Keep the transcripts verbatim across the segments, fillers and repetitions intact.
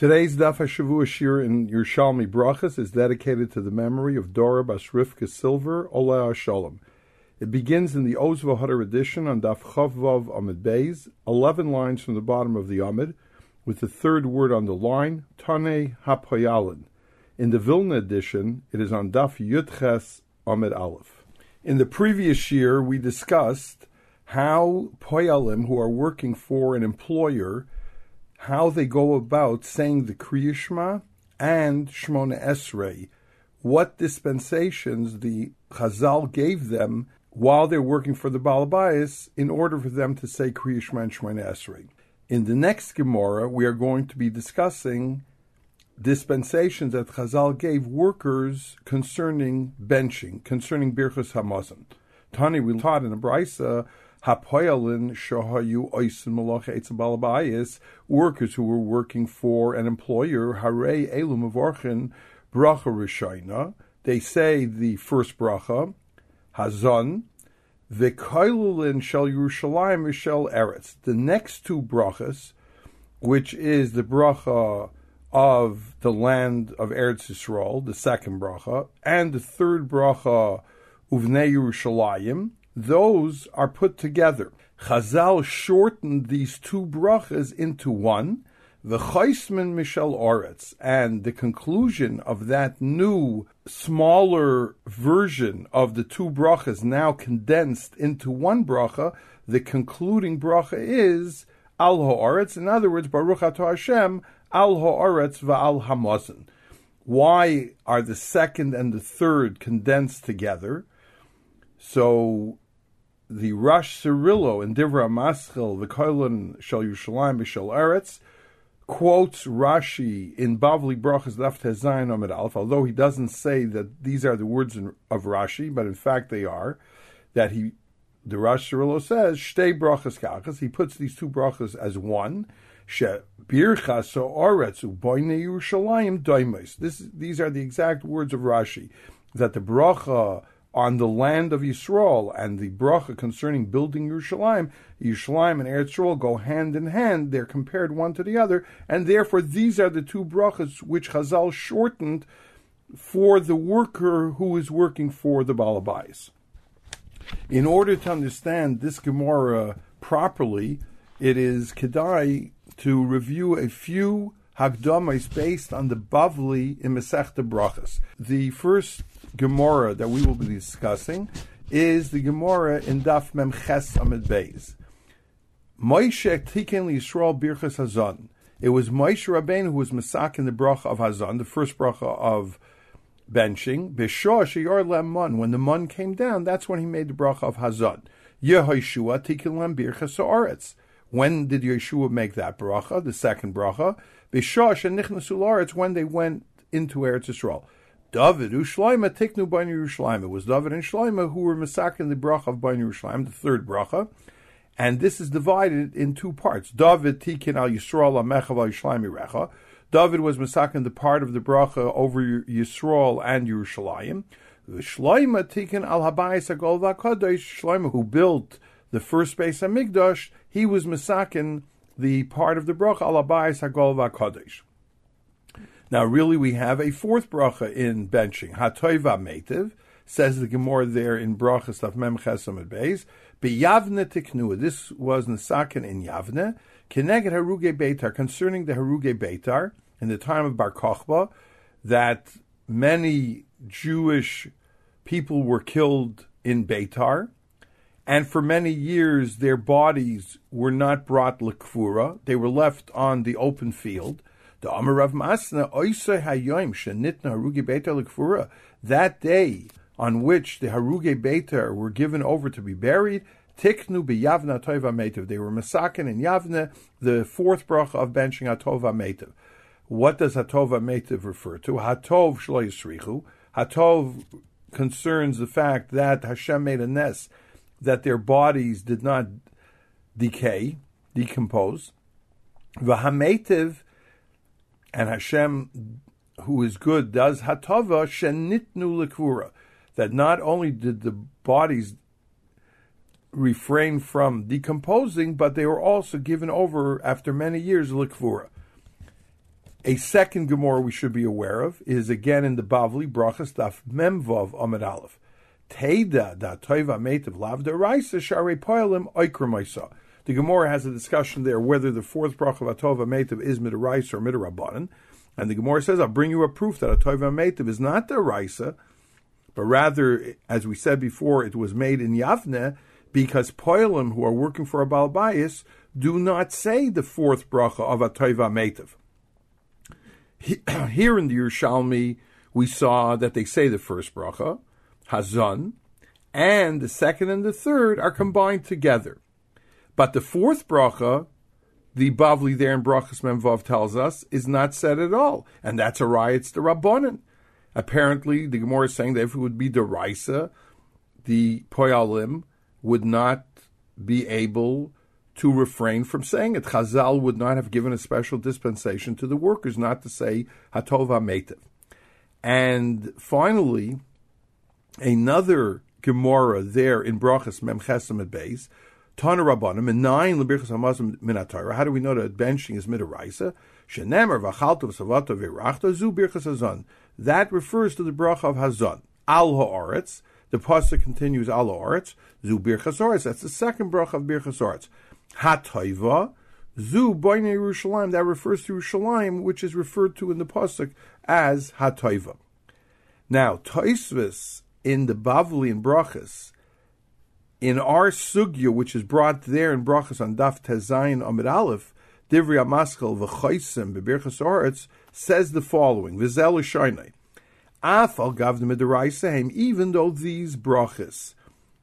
Today's Daf HaShavua Shir in Yerushalmi Brachas is dedicated to the memory of Dora Bas Rivka Silver, Oleh HaSholem. It begins in the Oz V'Hadar edition on Daf Chav Vav Amud Beis, eleven lines from the bottom of the Amud, with the third word on the line, Tanei HaPoyalin. In the Vilna edition, it is on Daf Yud Ches Amud Aleph. In the previous year, we discussed how Poyalim, who are working for an employer, how they go about saying the Kriya Shema and Shmona Esrei, what dispensations the Chazal gave them while they're working for the Baal Bayis in order for them to say Kriya Shema and Shmona Esrei. In the next Gemara, we are going to be discussing dispensations that Chazal gave workers concerning benching, concerning Birchas Hamazon. Tani, we taught in a Brisa, Hapoyalin shohayu oisin malacha etzem Baal Bayis, workers who were working for an employer, harei elu mevorchin bracha rishayna. They say the first bracha, hazon, v'kailulin shel Yerushalayim v'shel Eretz. The next two brachas, which is the bracha of the land of Eretz Yisrael, the second bracha, and the third bracha, uvnei Yerushalayim, those are put together. Chazal shortened these two brachas into one, the Chaisman Mishel Oretz, and the conclusion of that new, smaller version of the two brachas now condensed into one bracha, the concluding bracha is Al Ha'oretz, in other words, Baruch Atah Hashem, Al Ha'oretz va'al Hamazon. Why are the second and the third condensed together? So the Rosh Cirillo in Divra Maschil, the Koilon Shel Yerushalayim B'Shel Eretz, quotes Rashi in Bavli Brachas Daf Tezayin Amud Aleph, although he doesn't say that these are the words of Rashi, but in fact they are, that he, the Rosh Cirillo says, Shtei Brachas Kachas, he puts these two brachas as one, She Birchas Oretz U'Boinei Yerushalayim Doimos. This, these are the exact words of Rashi, that the bracha on the land of Yisrael and the bracha concerning building Yerushalayim, Yerushalayim and Eretz Yisrael go hand in hand. They're compared one to the other, and therefore these are the two brachas which Chazal shortened for the worker who is working for the Baal Bayis. In order to understand this Gemara properly, it is kedai to review a few Hagdamas based on the Bavli in Masechta Brachas. The first Gemara that we will be discussing is the Gemara in Daf Mem Ches Amud Beis. Moshe Tiken Yisrael Birchas Hazon. It was Moshe Rabbeinu who was masak in the bracha of Hazon, the first bracha of benching. B'shah sheyar lemon. When the mun came down, that's when he made the bracha of Hazon. Yehoshua Tiken Lem Birchas Haaretz. When did Yeshua make that bracha? The second bracha. B'shah shenichnasu la'aretz, when they went into Eretz Yisrael. David Ushleima Tiknu Bain Yerushalayim. It was David and Shleima who were masak in the bracha of Bain Yerushalayim, the third bracha, and this is divided in two parts. David Tikin al Yisrael Amechav al Yerushalayim Yirecha. David was masak in the part of the bracha over Yisrael and Yerushalayim. Shleima Tikin al Habayis Agol V'Kadosh. Shleima, who built the first Beis Hamikdash, he was masak in the part of the bracha al Habayis Agol V'Kadosh. Now, really, we have a fourth bracha in benching. Hatoiva Meitiv, says the Gemara there in Brachas of Mem Ches Amud Beis. B'Yavne Tiknua, this was Nesaken in Yavne. Keneged Haruge Beitar, concerning the Haruge Beitar, in the time of Bar Kochba, that many Jewish people were killed in Beitar, and for many years their bodies were not brought l'kfura, they were left on the open field. The Amar Rav Masna Oisei Hayoim Shenitna Haruge Beitar L'Kfura, that day on which the Haruge Beitar were given over to be buried, Tiknu B'Yavna Tova Meitiv. They were masakin in Yavne, the fourth bracha of benching Hatova Meitiv. What does Hatova Meitiv refer to? Hatov Shlo Yisrichu. Hatov concerns the fact that Hashem made a nes, that their bodies did not decay, decompose. V'Hameitiv, and Hashem, who is good, does hatava shenitnu lekura, that not only did the bodies refrain from decomposing, but they were also given over after many years lekura. A second Gemara we should be aware of is again in the Bavli, Brachas Daf Memvav Amud Aleph. Teida da toiva meitav lav deraisa sharei poelim oikramaisa. The Gemara has a discussion there whether the fourth bracha of atova meitav is midaraisa or midarabanan, and the Gemara says, "I'll bring you a proof that atova meitav is not deraisa, but rather, as we said before, it was made in Yavne because poelim who are working for a balbayis do not say the fourth bracha of atova meitav." Here in the Yerushalmi, we saw that they say the first bracha, Hazan, and the second and the third are combined together. But the fourth bracha, the Bavli there in Brachas Memvav tells us, is not said at all. And that's a rayetz the Rabbanan. Apparently, the Gemara is saying that if it would be deraisa, the Poyalim would not be able to refrain from saying it. Chazal would not have given a special dispensation to the workers not to say Hatov HaMeitav. And finally, another Gemara there in Brachas Mem Chesam at Beis, Tana Rabbanim, and nine Lebirchas Hamazon Minatayra. How do we know that benching is midaraisa? Shenemer v'chalto v'savato v'irachta zu birchas hazon. That refers to the bracha of hazon. Al ha'aretz. The pasuk continues al ha'aretz zu birchas ha'aretz. That's the second bracha of birchas ha'aretz. Ha'toiva zu boinei Yerushalayim. That refers to Yerushalayim, which is referred to in the pasuk as ha'toiva. Now, Tosfos in the Bavli and Brachas, in our sugya, which is brought there in Brachas on Daf Tezayin Amud Aleph, Divrei Amaschal v'Chaisim b'Birchas Haaretz, says the following: V'zel Shainai, Af al Gavdim Midaraisa, even though these brachas,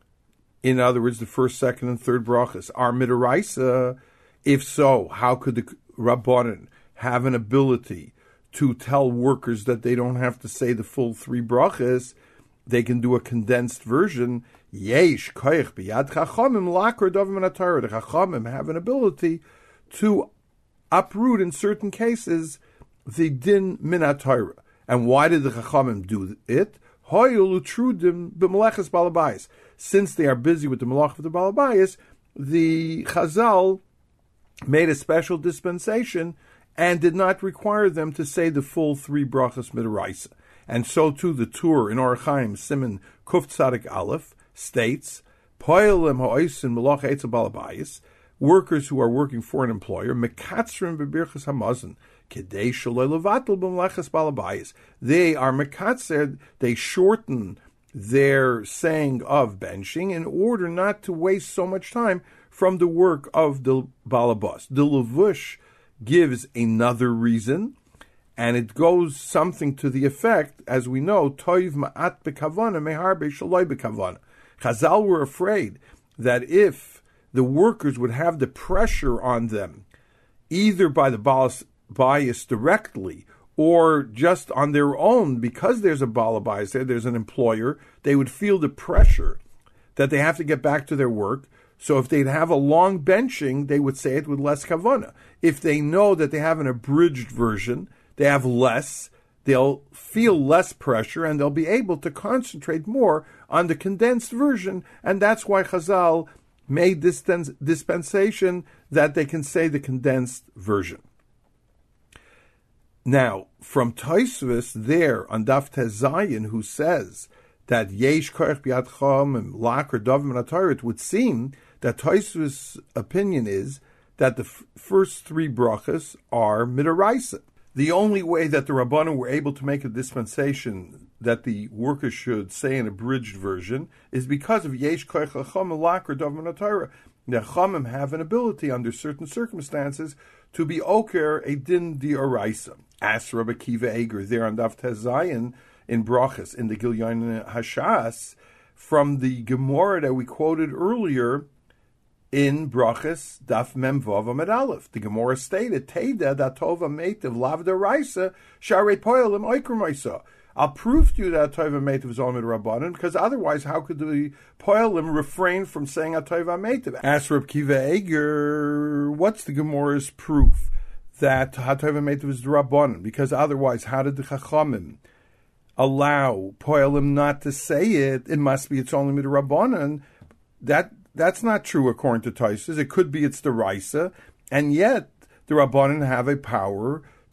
in other words, the first, second, and third brachas, are Midaraisa, if so, how could the Rabbanan have an ability to tell workers that they don't have to say the full three brachas? They can do a condensed version. Yesh koich biyad chachamim lakor dovim minatorah. The chachamim have an ability to uproot in certain cases the din minatorah. And why did the chachamim do it? Hoyul utrudim b'meleches balabayis. Since they are busy with the malach of the balabayis, the Chazal made a special dispensation and did not require them to say the full three brachas midaraisa. And so too the Tur in Orach Chaim Siman Kuf Tzadik Aleph states, Poelim ha'oisin melach etzel balabayis, workers who are working for an employer, mekatzrim bebirchas hamazon, kedei shaloi levatel b'meleches balabayis. They are mekatzer, they shorten their saying of benching in order not to waste so much time from the work of the balabas. The Levush gives another reason, and it goes something to the effect, as we know, toiv ma'at bekavana meharbe shaloi bekavana. Chazal were afraid that if the workers would have the pressure on them, either by the bias directly or just on their own, because there's a bala bias there, there's an employer, they would feel the pressure that they have to get back to their work. So if they'd have a long benching, they would say it with less kavana. If they know that they have an abridged version, they have less, they'll feel less pressure, and they'll be able to concentrate more on the condensed version, and that's why Chazal made this dispensation that they can say the condensed version. Now, from Tosfos there on Daf Tezayin, who says that Yesh Koich B'Yad Chachamim Lakor Dovim Minatorah, it would seem that Tosfos' opinion is that the f- first three brachas are midaraisa. The only way that the Rabbanan were able to make a dispensation that the workers should say an abridged version is because of Yesh Koich Chachamim Lakor Dovim Minatorah. The Chachamim have an ability under certain circumstances to be oker a din d'oraisa. Ask Rabbi Akiva Eger there on Daf Tezayin in Brachas in the Gilyon Hashas from the Gemara that we quoted earlier in Brachas Daf Memvav Amud Aleph. The Gemara stated, Teida datova meitiv lav d'oraisa sharei poelim oikramaisa. I'll prove to you that Atayva Meitiv is Omid Rabbanan, because otherwise, how could the Poelim refrain from saying Atayva Meitiv? Ask Reb Kiva Eger, what's the Gemara's proof that Atayva Meitiv is the Rabbanan? Because otherwise, how did the Chachamim allow Poelim not to say it? It must be it's only with the Rabbanan. That that's not true according to Tosfos. It could be it's the Raisa, and yet the Rabbanan have a power to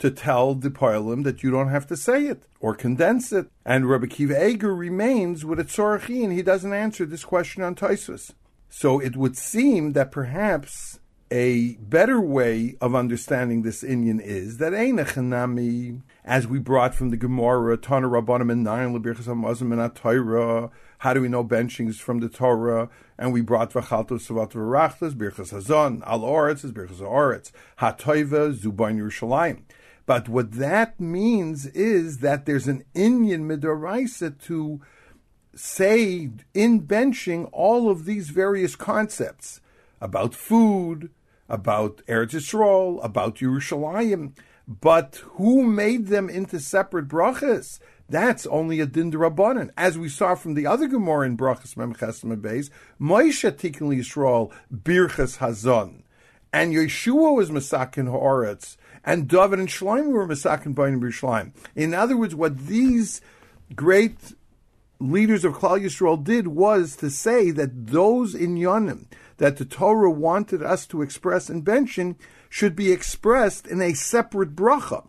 to tell the Poilim that you don't have to say it or condense it. And Rabbi Kiva Eger remains with a Tzorachin. He doesn't answer this question on Tosfos. So it would seem that perhaps a better way of understanding this inyan is that Eina Chanami, as we brought from the Gemara, Tana Rabbanim and Nayin L'Birchas HaMazon and HaTorah. How do we know benchings from the Torah? And we brought V'chalto Savat V'rachtas, Birchas Hazon, Al Oretz is Birchas Oretz, HaToiva, Zubain Yerushalayim. But what that means is that there's an inyan midoraisa to say in benching all of these various concepts about food, about Eretz Yisrael, about Yerushalayim. But who made them into separate brachas? That's only a din d'Rabbanan. As we saw from the other Gemara in Brachas Mem Ches Mem Beis, Moshe Tikkun Yisrael Birchas Hazon, and Yeshua was Masakin Haaretz, and David and Shlomo were Masakin Bainim B'Yerushalayim. In other words, what these great leaders of Klal Yisrael did was to say that those inyanim that the Torah wanted us to express in benching should be expressed in a separate bracha.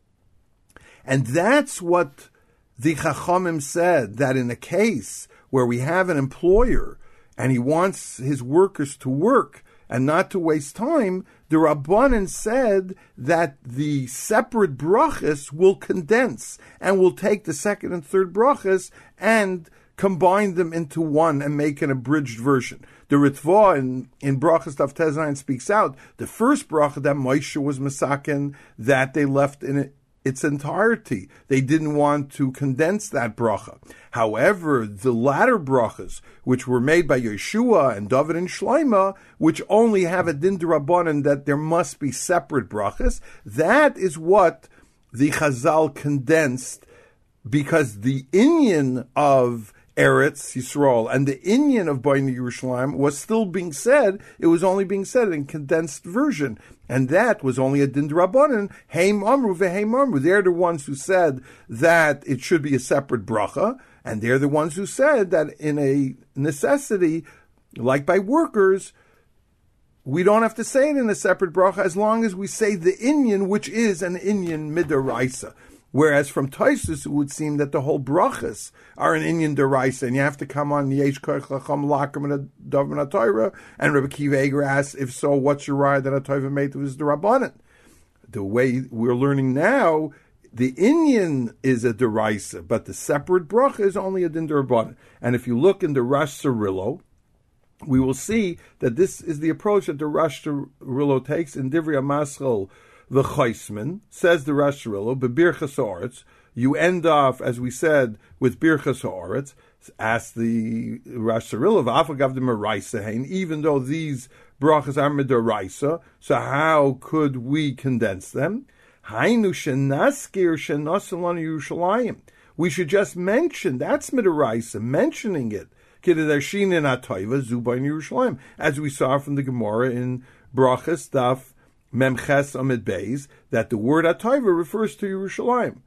And that's what the Chachamim said, that in a case where we have an employer and he wants his workers to work and not to waste time, the Rabbanan said that the separate brachas will condense and will take the second and third brachas and combine them into one and make an abridged version. The Ritva in, in Brachas Daf Tezayin speaks out, the first bracha that Moshe was masaken, that they left in it, its entirety. They didn't want to condense that bracha. However, the latter brachas, which were made by Yeshua and David and Shlomo, which only have a din d'Rabbanan that there must be separate brachas, that is what the Chazal condensed, because the inyan of Eretz Yisrael and the inyan of Bnei Yerushalayim was still being said. It was only being said in condensed version, and that was only a din d'Rabbanan. Heim amru veheim amru. They're the ones who said that it should be a separate bracha, and they're the ones who said that in a necessity, like by workers, we don't have to say it in a separate bracha as long as we say the inyan, which is an inyan midaraisa. Whereas from Tosfos, it would seem that the whole brachas are an inyan deraisa, and you have to come on Yesh Koch Lacham Lakim and Daven HaTorah. And Rabbi Kiva Eger asks, if so, what's your raya that a Torah made was the Rabbanan? The way we're learning now, the inyan is a deraisa, but the separate bracha is only a din d'Rabbanan. And if you look in the Rosh Cirillo, we will see that this is the approach that the Rosh Cirillo takes in Divrei HaMaschal. The Chaisman, says the Rosh Cirillo, B'Birchas Haaretz, you end off, as we said, with Birchas Haaretz. Ask the Rosh Cirillo, V'afagav de Meraisa Hein, even though these brachas are Midaraisa, so how could we condense them? Hainu shenaskir shenasalon Yerushalayim. We should just mention, that's Midaraisa, mentioning it. Kiddarshin in Atoiva, Zubain Yerushalayim, as we saw from the Gemara in Brachas Daf Memches Amid Beis, that the word Atayva refers to Yerushalayim.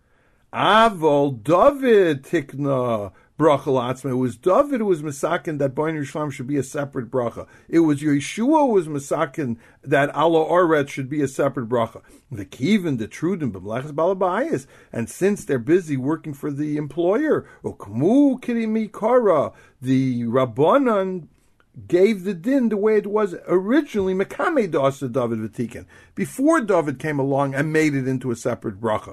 Avol David Tikna Bracha Latzma. It was David who was Masakin that Bnei Yerushalayim should be a separate bracha. It was Yeshua who was Masakin that Ala Oretz should be a separate bracha. The Kivin, the Trudin, B'Mlechas Balabayis, and since they're busy working for the employer, Okmu Kirimi Kara, the Rabbanan gave the din the way it was originally, Mekame Dasa David Vatikan, before David came along and made it into a separate bracha.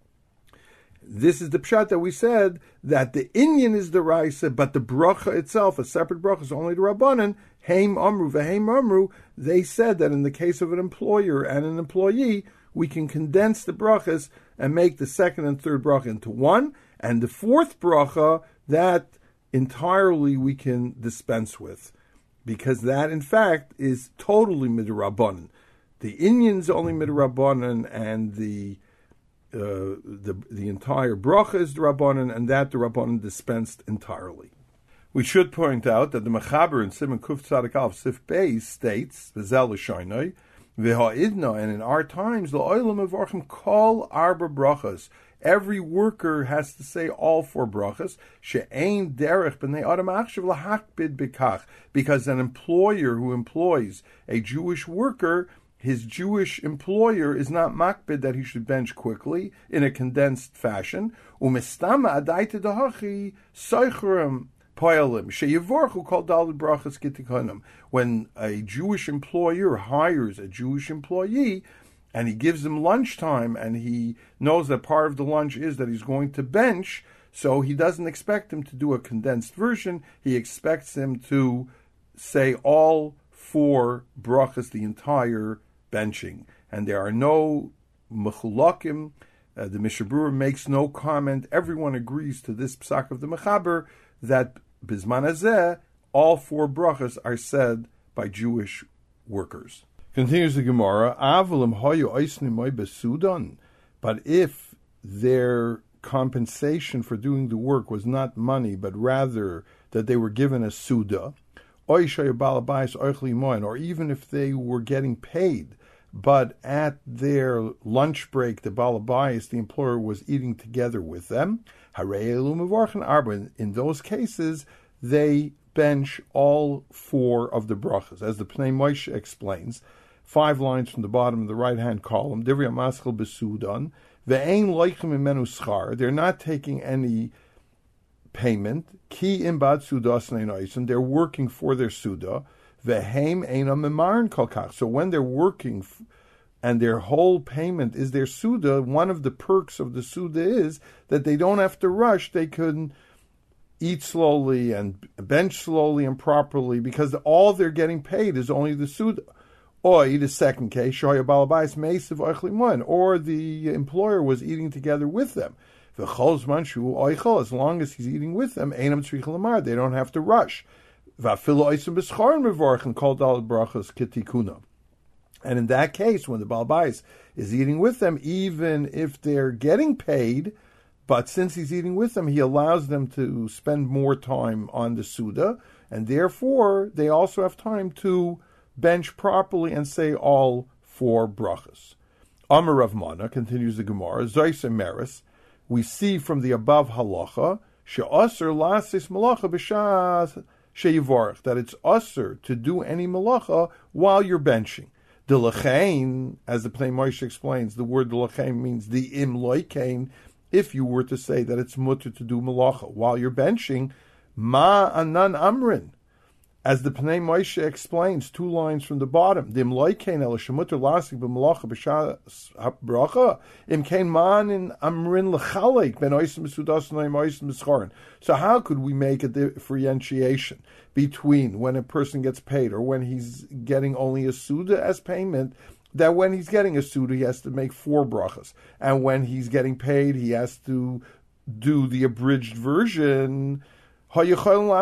This is the pshat that we said, that the inyan is the raisa, but the bracha itself, a separate bracha, is only the Rabbanan. Heim amru veheim amru. They said that in the case of an employer and an employee, we can condense the brachas and make the second and third bracha into one, and the fourth bracha, that entirely we can dispense with, because that, in fact, is totally midrabanan. The inyan's only midrabanan, and the uh, the the entire bracha is drabanan, and that the rabbanan dispensed entirely. We should point out that the Mechaber in Simon Kuf Tzadik Alf Sif Beis states v'zel l'shaynoi v'ha'idna, and in our times la'olam avarchim kol arba brachas. Every worker has to say all four brachas. She'ein derech b'nei adam achshav lahakbid b'kach, because an employer who employs a Jewish worker, his Jewish employer is not makbid that he should bench quickly in a condensed fashion. Umistama adaita dahachi soicherim poyalim sheyivorchu kol daled brachas kitikonim. When a Jewish employer hires a Jewish employee and he gives him lunchtime and he knows that part of the lunch is that he's going to bench, so he doesn't expect him to do a condensed version. He expects him to say all four brachas, the entire benching. And there are no mechulakim. Uh, the Mishnah Berurah makes no comment. Everyone agrees to this psak of the Mechaber that Bizman Hazeh, all four brachas are said by Jewish workers. Continues the Gemara, Avalim hoyu oisnimoy besudan. But if their compensation for doing the work was not money, but rather that they were given a suda, or even if they were getting paid, but at their lunch break, the balabayas, the employer, was eating together with them, in those cases, they bench all four of the brachas. As the Pnei Moshe explains, five lines from the bottom of the right-hand column, Divrei Maschil Besudan, Ve'ein loichem imenu schar, they're not taking any payment, Ki imbad sudas neinoisen, they're working for their suda, Ve'heim eina memarin kolkach, so when they're working f- and their whole payment is their suda, one of the perks of the suda is that they don't have to rush, they can eat slowly and bench slowly and properly, because all they're getting paid is only the suda. Or the second case, or the employer was eating together with them. As long as he's eating with them, they don't have to rush. And in that case, when the balbais is eating with them, even if they're getting paid, but since he's eating with them, he allows them to spend more time on the Suda, and therefore they also have time to bench properly and say all four brachas. Amar Rav Mana, continues the Gemara, Zois Emeris, we see from the above halacha, she'aser lasis malacha b'shas sheyivarech, that it's aser to do any malacha while you're benching. The lechein, as the Pnei Moshe explains, the word lechein means the im loikein. If you were to say that it's mutter to do malacha while you're benching, ma anan amrin, as the Pnei Moshe explains, two lines from the bottom, the im loikein el shemutter lasik b'malacha b'shas bracha im kein man in amrin lechalek ben oisim sudas noim oisim mischarin. So how could we make a differentiation between when a person gets paid or when he's getting only a suda as payment, that when he's getting a suda he has to make four brachas, and when he's getting paid he has to do the abridged version? Even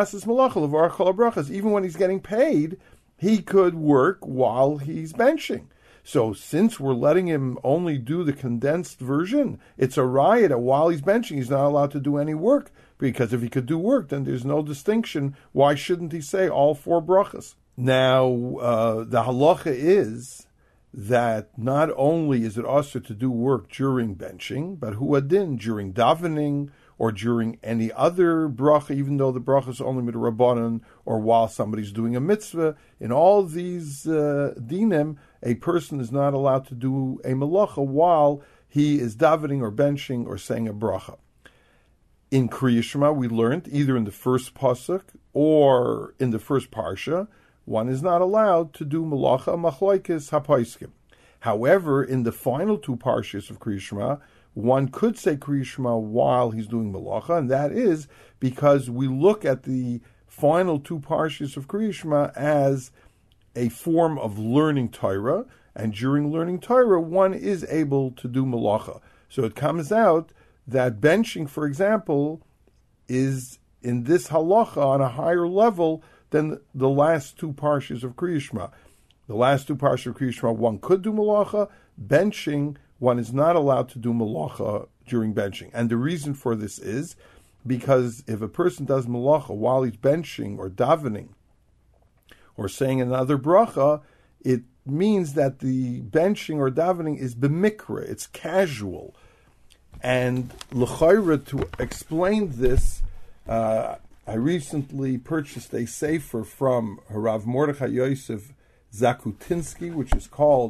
when he's getting paid, he could work while he's benching. So since we're letting him only do the condensed version, it's a riot that while he's benching, he's not allowed to do any work. Because if he could do work, then there's no distinction. Why shouldn't he say all four brachas? Now, uh, the halacha is that not only is it also to do work during benching, but huadin, during davening, or during any other bracha, even though the bracha is only midrabanan, or while somebody's doing a mitzvah. In all these uh, dinim, a person is not allowed to do a malacha while he is davening or benching or saying a bracha. In Kriya Shema, we learned, either in the first pasuk or in the first parsha, one is not allowed to do malacha machlokes hapaiskim. However, in the final two parshas of Kriya Shema, one could say Kriya Shema while he's doing malacha, and that is because we look at the final two parshas of Kriya Shema as a form of learning Torah, and during learning Torah, one is able to do malacha. So it comes out that benching, for example, is in this halacha on a higher level than the last two parshas of Kriya Shema. The last two parshas of Kriya Shema, one could do malacha. Benching, one is not allowed to do malacha during benching. And the reason for this is because if a person does malacha while he's benching or davening or saying another bracha, it means that the benching or davening is b'mikra, it's casual. And l'chayra, to explain this, uh, I recently purchased a sefer from Harav Mordechai Yosef Zakutinsky, which is called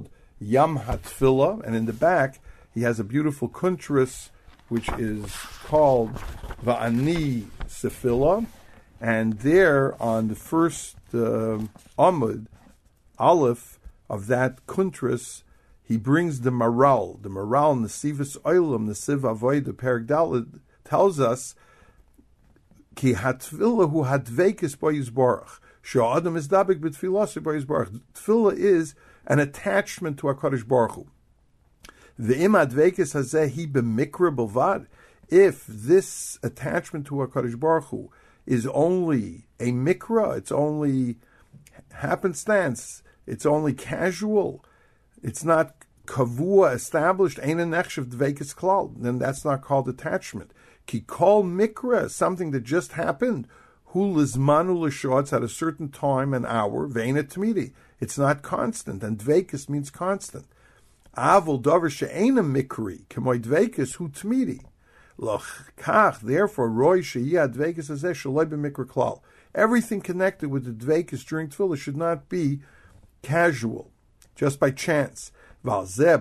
Yam HaTfilah, and in the back he has a beautiful kuntras which is called Va'ani Sefila, and there on the first uh, Amud, Aleph of that kuntras, he brings the Maral. The Maral in the Sivas Oilam, the Siv Avoid, the Perek Dalet, tells us Ki hatfilah hu hadvekis bo Yisbarach. Sha'adam is dabik b'tfilah bo Yisbarach. Tfilah is an attachment to HaKadosh Baruch Hu. Ve'im hadvekis hazeh hi b'mikra b'vad. If this attachment to HaKadosh Baruch Hu is only a mikra, it's only happenstance, it's only casual, it's not kavua, established, ein a nechshav dvekis klal, then that's not called attachment. Ki kol mikra, something that just happened, hu lizmanu l'shotz at a certain time, an hour, ve'ein tmidi. It's not constant, and dvekis means constant. Avol davar she'ein a mikri, k'moy dvekis hu tmidi. L'chach, therefore, roy she'yah dvekis hazeh shaloi b'mikra klal. Everything connected with the dvekis during tefillah should not be casual, just by chance. That's why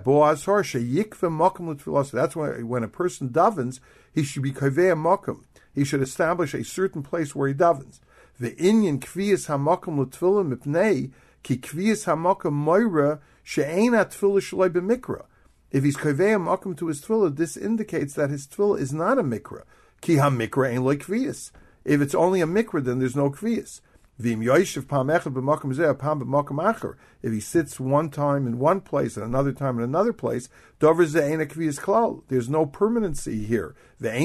when a person davens, he should be kaveh makom. He should establish a certain place where he davens. The inyan kviyas hamakom l'tefillah mipnei ki kviyas hamakom moira she'ena tefillah shaloi b'mikra. If he's kaveh makom to his tefillah, this indicates that his tefillah is not a mikra. Ki hamikra ain't like kviyas. If it's only a mikra, then there's no kviyas. If he sits one time in one place and another time in another place, there's no permanency here.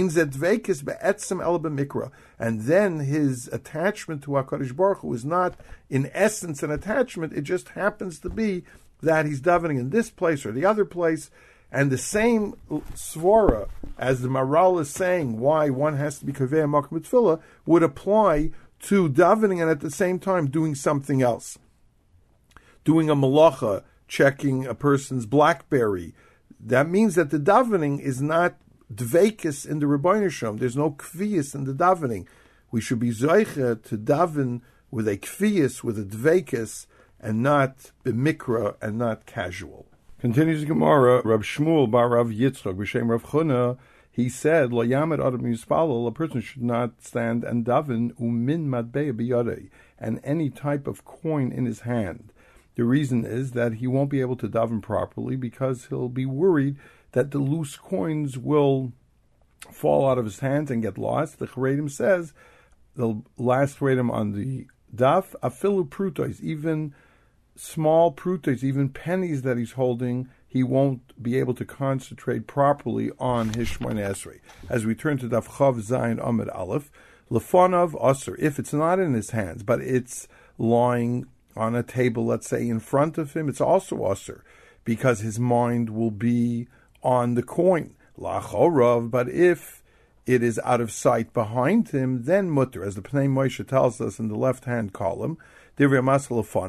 And then his attachment to HaKadosh Baruch Hu is not in essence an attachment, it just happens to be that he's davening in this place or the other place. And the same svara as the Maral is saying why one has to be kaveh makom tefillah would apply to davening and at the same time doing something else. Doing a malacha, checking a person's BlackBerry. That means that the davening is not dveikis in the Rebbeinu Shalom. There's no kviyas in the davening. We should be zoiche to daven with a kviyas, with a dveikis, and not b'mikra, and not casual. Continues the Gemara, Rav Shmuel bar Rav Yitzchak, b'shem Rav Chuna, he said, Lo yamed adam yispalel, a person should not stand and daven umin matbei biyadei, and any type of coin in his hand. The reason is that he won't be able to daven properly because he'll be worried that the loose coins will fall out of his hands and get lost. The Charedim says, the last Charedim on the daf, afilu prutos, even small prutos, even pennies that he's holding, he won't be able to concentrate properly on his Shmoneh Esrei. As we turn to Daf Chav Zayin Amud Aleph, Lefonav Aser, if it's not in his hands, but it's lying on a table, let's say, in front of him, it's also Aser, because his mind will be on the coin. Lachorav, but if it is out of sight behind him, then mutter, as the Pnei Moshe tells us in the left-hand column, he looks at it,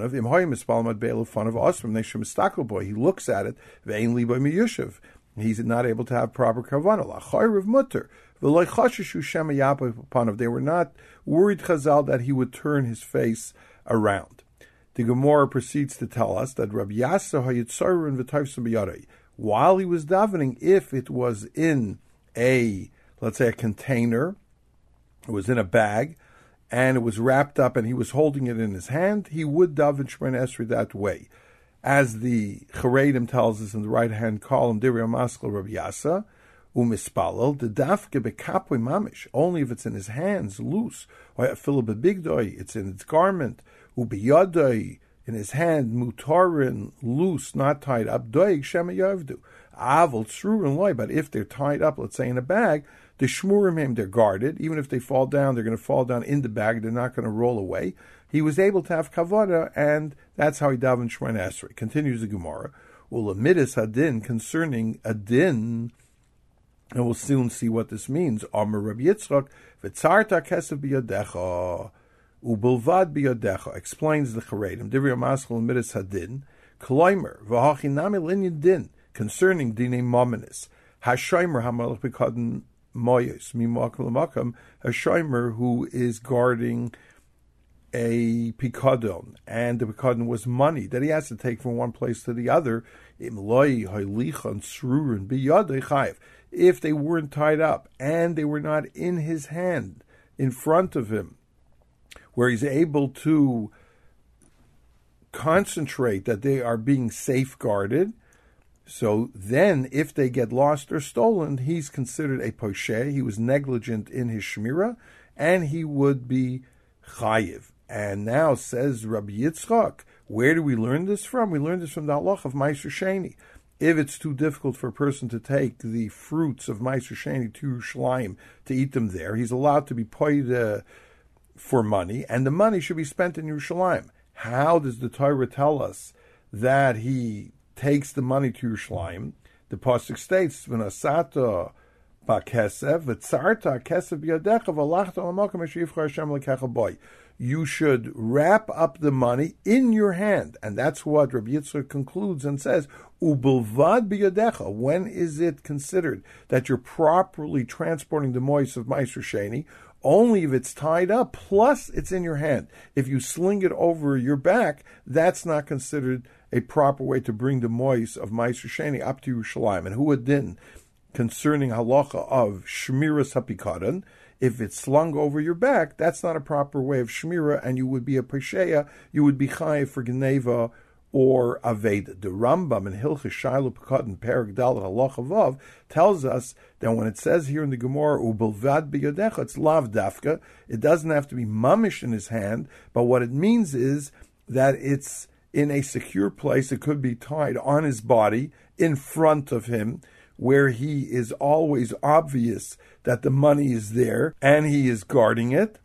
he's not able to have proper kavanah. They were not worried, Chazal, that he would turn his face around. The Gemara proceeds to tell us that Rabbi Yasa Hayitzarun v'Tayvsum b'Yadei, while he was davening, if it was in a, let's say, a container, it was in a bag, and it was wrapped up and he was holding it in his hand, he would daven Shmoneh Esrei that way. As the Charedim tells us in the right-hand column, Divrei Maskal Rabbi Yasa, umispalel, the dafke bekapoi mamish, only if it's in his hands, loose, or afilu bebigdoi, it's in its garment, ubiyadoi, in his hand, mutarin, loose, not tied up, doig shema yavdu, avol tzrurin loy, but if they're tied up, let's say in a bag, the shmurim, they're guarded. Even if they fall down, they're going to fall down in the bag. They're not going to roll away. He was able to have kavana, and that's how he davened Shmoneh Esrei. Continues the Gemara. Ulamidis hadin, concerning a din, and we'll soon see what this means. Amar Rabbi Yitzchak, v'tzarta kesef biyadecha, ubulvad biyadecha, explains the Charedim. Divrei Maskal Ulamidis hadin, kloimer, v'hachinami linyan din, concerning dinei mominis. Hashomer hamalach b'kadin Moyes, mimakam l'makam, a shomer who is guarding a pikadon, and the pikadon was money that he has to take from one place to the other. If they weren't tied up and they were not in his hand, in front of him, where he's able to concentrate that they are being safeguarded, so then if they get lost or stolen, he's considered a posheh. He was negligent in his shmirah, and he would be chayiv. And now says Rabbi Yitzchak, where do we learn this from? We learn this from the halach of Ma'aser Sheni. If it's too difficult for a person to take the fruits of Ma'aser Sheni to Yerushalayim to eat them there, he's allowed to be paid uh, for money, and the money should be spent in Yerushalayim. How does the Torah tell us that he takes the money to Yerushalayim? The pasuk states, "V'nasata ba'kesef v'tzarta kesef b'yadecha v'alachta l'makom asher yivchar Hashem l'kecha boy." You should wrap up the money in your hand, and that's what Rabbi Yitzchak concludes and says, "Ubelvad b'yadecha." When is it considered that you're properly transporting the mois of Ma'aser Sheni? Only if it's tied up, plus it's in your hand. If you sling it over your back, that's not considered a proper way to bring the mois of Ma'aser Sheni up to Yerushalayim. And hu adin concerning halacha of shmiras hapikadon, if it's slung over your back, that's not a proper way of shmira, and you would be a pesheya, you would be chayiv for geneva or aveda. The Rambam in Hilchos Shailu Pekadon Perek Dalet Halacha Vav tells us that when it says here in the Gemara Ubelvad B'Yodecha, it's lav dafka. It doesn't have to be mamish in his hand, but what it means is that it's in a secure place. It could be tied on his body in front of him, where he is always obvious that the money is there and he is guarding it.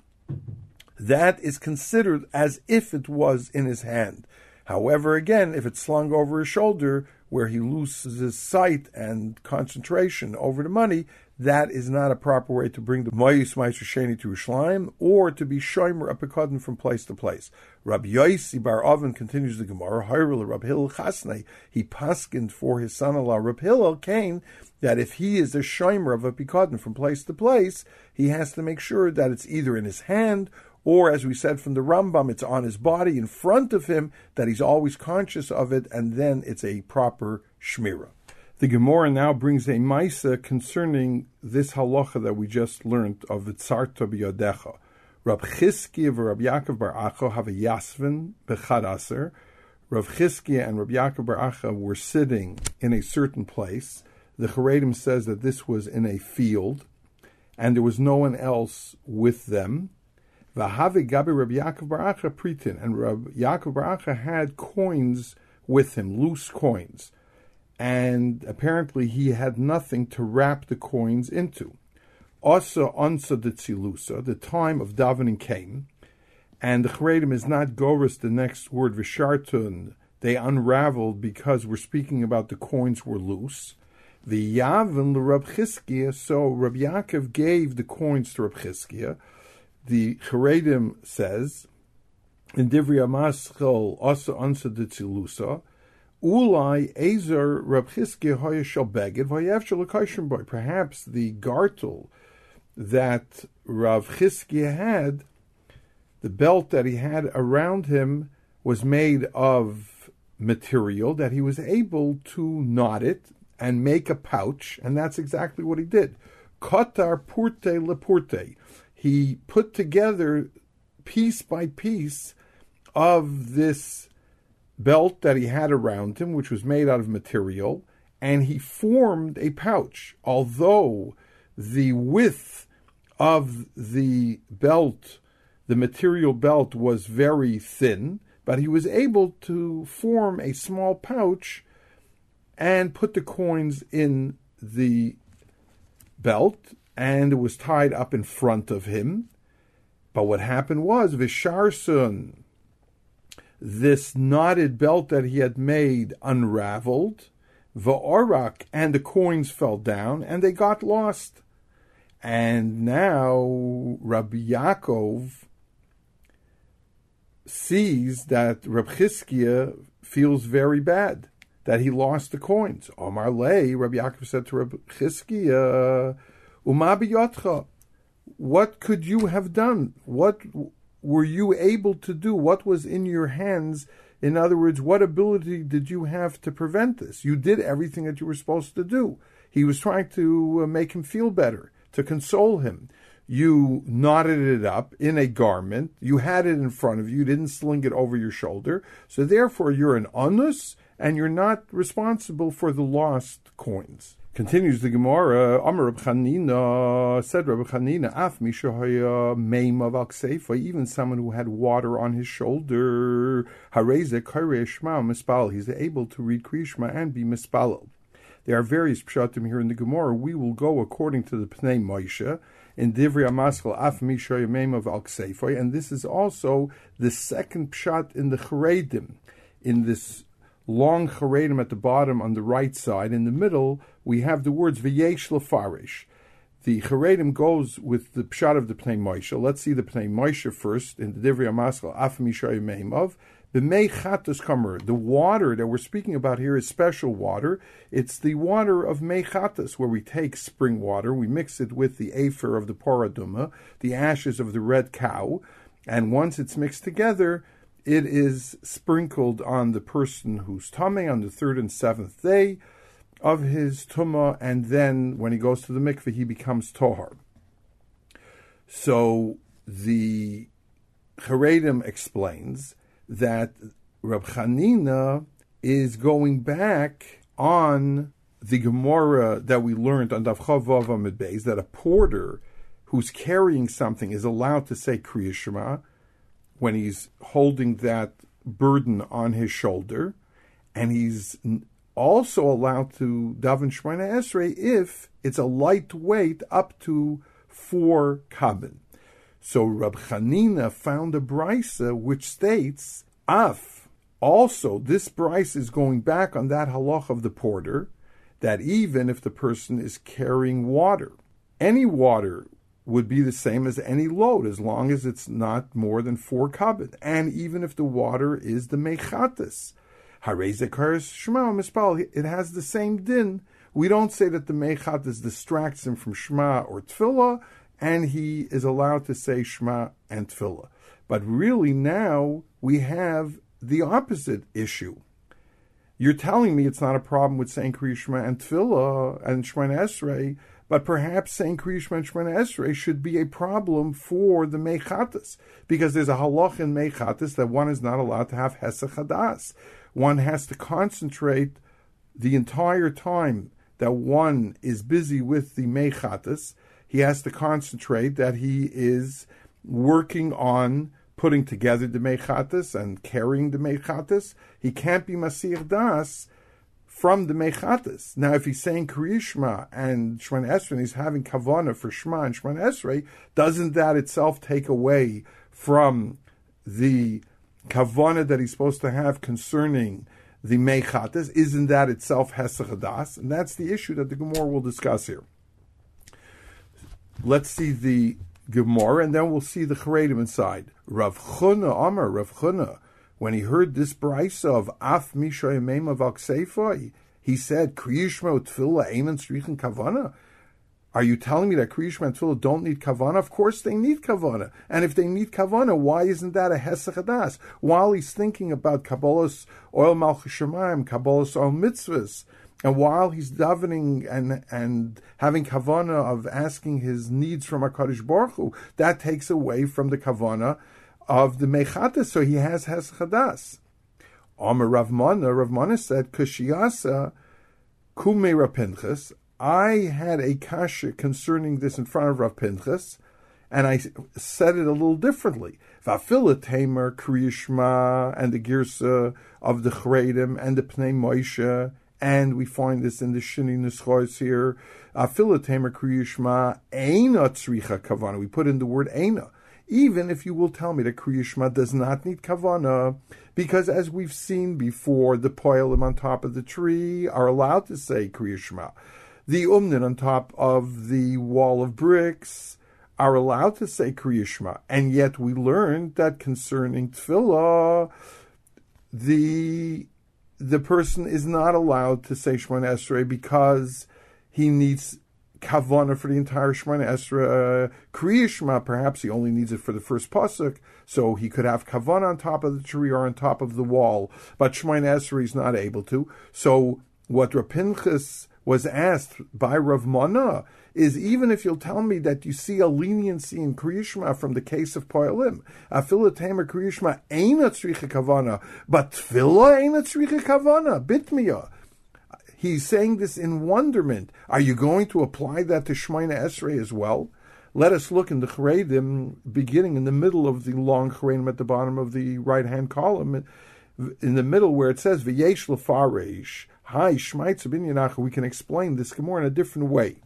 That is considered as if it was in his hand. However, again, if it's slung over his shoulder, where he loses his sight and concentration over the money, that is not a proper way to bring the Moyis Ma'aser Sheni to Yerushalayim, or to be shomer a pekadon from place to place. Rabbi Yosi bar Oven continues the Gemara, Hayrul Rabbi Hillel Chasnei, he paskined for his son-in-law Rabbi Hillel Cain, that if he is a shomer of a pekadon from place to place, he has to make sure that it's either in his hand, or, as we said from the Rambam, it's on his body in front of him, that he's always conscious of it, and then it's a proper shmira. The Gemara now brings a maisa concerning this halacha that we just learned of V'tzarta b'yodecha. Rab Chizkiya and Rab Yaakov bar Acha have a yasvin b'chad aser. Rab Chizkiya and Rab Yaakov bar Acha were sitting in a certain place. The Charedim says that this was in a field, and there was no one else with them. V'havi gabi Rab Yaakov bar Acha pritin, and Rab Yaakov bar Acha had coins with him, loose coins, and apparently he had nothing to wrap the coins into. Also, onsa de tzilusa, the time of davening came, and the Charedim is not goris, the next word v'shartun, they unraveled because we're speaking about the coins were loose. The Yavin l'Rab Chizkiya, so Rab Yaakov gave the coins to Rab Chizkiya. The Charedim says, in Divrei Amaschel, also onsa de tzilusa, Ulai Ezer Rab Chizkiya hoya shel beged v'hayev shel l'kaishim boy. Perhaps the gartel that Rav Chizkiya had, the belt that he had around him, was made of material that he was able to knot it and make a pouch, and that's exactly what he did. Kotar purte lepurte. He put together piece by piece of this belt that he had around him, which was made out of material, and he formed a pouch. Although the width of the belt, the material belt, was very thin, but he was able to form a small pouch and put the coins in the belt, and it was tied up in front of him. But what happened was, Visharsun, this knotted belt that he had made, unraveled, Va'orak, and the coins fell down, and they got lost. And now Rabbi Yaakov sees that Rabbi Chizkiya feels very bad, that he lost the coins. Omar Lei, Rabbi Yaakov said to Rabbi Chizkiya, Uma biyotcha, what could you have done? What were you able to do? What was in your hands? In other words, what ability did you have to prevent this? You did everything that you were supposed to do. He was trying to uh, make him feel better, to console him. You knotted it up in a garment. You had it in front of you. You didn't sling it over your shoulder. So therefore, you're an onus, and you're not responsible for the lost coins. Continues the Gemara, Amar Reb Chanina, said Reb Chanina, Af mishahaya meim of Akseifa, even someone who had water on his shoulder, Hareze Kairei Shema Mispal, he's able to read Kriyishma and be Mispalel. There are various pshatim here in the Gemara. We will go according to the Pnei Moshe, in Divrei Amaschal, Af mishahaya meim of Akseifa, and this is also the second pshat in the Charedim, in this long charedim at the bottom on the right side. In the middle, we have the words v'yesh lefarish. The charedim goes with the pshat of the Pnei Moshe. Let's see the Pnei Moshe first in the Divrei Amaschal, Af mishayim meimav. B'mei chatas kamer. The water that we're speaking about here is special water. It's the water of mei chatas, where we take spring water, we mix it with the afer of the paraduma, the ashes of the red cow, and once it's mixed together, it is sprinkled on the person who's tamei on the third and seventh day of his tumah, and then when he goes to the mikveh, he becomes tohar. So the Charedim explains that Reb Chanina is going back on the Gemara that we learned on Daf Chav Vav Amud Beis, that a porter who's carrying something is allowed to say Kriya Shema when he's holding that burden on his shoulder, and he's also allowed to daven Shemona Esrei if it's a lightweight up to four kabin. So Rab Chanina found a brisa which states, Af, also this brisa is going back on that halach of the porter, that even if the person is carrying water, any water would be the same as any load, as long as it's not more than four kabin, and even if the water is the mechatis. It has the same din. We don't say that the mechatis distracts him from Shema or Tefillah, and he is allowed to say Shema and Tefillah. But really now we have the opposite issue. You're telling me it's not a problem with saying Kriya Shema and Tefillah and Shemona Esrei, but perhaps saying Kriya Shema and Shemona Esrei should be a problem for the Mechatas, because there's a halach in Mechatas that one is not allowed to have Hesach Hadas. One has to concentrate the entire time that one is busy with the Mechatas. He has to concentrate that he is working on putting together the Mechatas and carrying the Mechatas. He can't be Masir Das from the Mechatas. Now, if he's saying Kriya Shema and Shemona Esrei, and he's having Kavanah for Shema and Shemona Esrei, doesn't that itself take away from the Kavanah that he's supposed to have concerning the Mechatas? Isn't that itself Hesach Hadas? And that's the issue that the Gemara will discuss here. Let's see the Gemara, and then we'll see the Charedim inside. Rav Chuna Amar, Rav Chuna, when he heard this brisa of Af Misha Yemem of Akseifa, he said, Kriya Shema Tefillah Einan Tzrichen Kavana. Are you telling me that Kriya Shema and Tefillah don't need Kavana? Of course they need Kavana. And if they need Kavana, why isn't that a Hesach Hadas? While he's thinking about Kabbalas Oil Malchus Shemayim, Kabbalas Oil Mitzvahs, and while he's davening and and having kavana of asking his needs from HaKadosh Baruch Hu, that takes away from the kavana of the mechatas, so he has Hesach Hadas. Amar Rav Mana, Rav Mana said, Kashiyasa Kumei Rav Pinchas, I had a kasha concerning this in front of Rav Pinchas, and I said it a little differently. Vafila Tamer, Kriya Shema, and the Girsa of the Charedim, and the Pnei Moshe, and we find this in the Shini Neschos here. Afila Tamer Kriya Shema Eina Tzricha Kavana. We put in the word Eina. Even if you will tell me that Kriya Shema does not need Kavana, because as we've seen before, the Poelim on top of the tree are allowed to say Kriya Shema. The Umnin on top of the wall of bricks are allowed to say Kriya Shema. And yet we learned that concerning Tefillah, the the person is not allowed to say Shemona Esrei because he needs kavana for the entire Shemona Esrei. Kriya Shema, perhaps he only needs it for the first pasuk, so he could have kavana on top of the tree or on top of the wall, but Shemona Esrei is not able to. So what Rav Pinchas was asked by Rav Mana is, even if you'll tell me that you see a leniency in Kriya Shema from the case of Poelim, Afilu Tamer Kriya Shema Eina Tzricha Kavana, but Tefillah Eina Tzricha Kavana, Bitmiya. He's saying this in wonderment. Are you going to apply that to Shemona Esrei as well? Let us look in the Charedim, beginning in the middle of the long Charedim at the bottom of the right-hand column, in the middle where it says, V'yesh lefaresh, Hi, Shmaitza bin Yanach, we can explain this Gemara in a different way.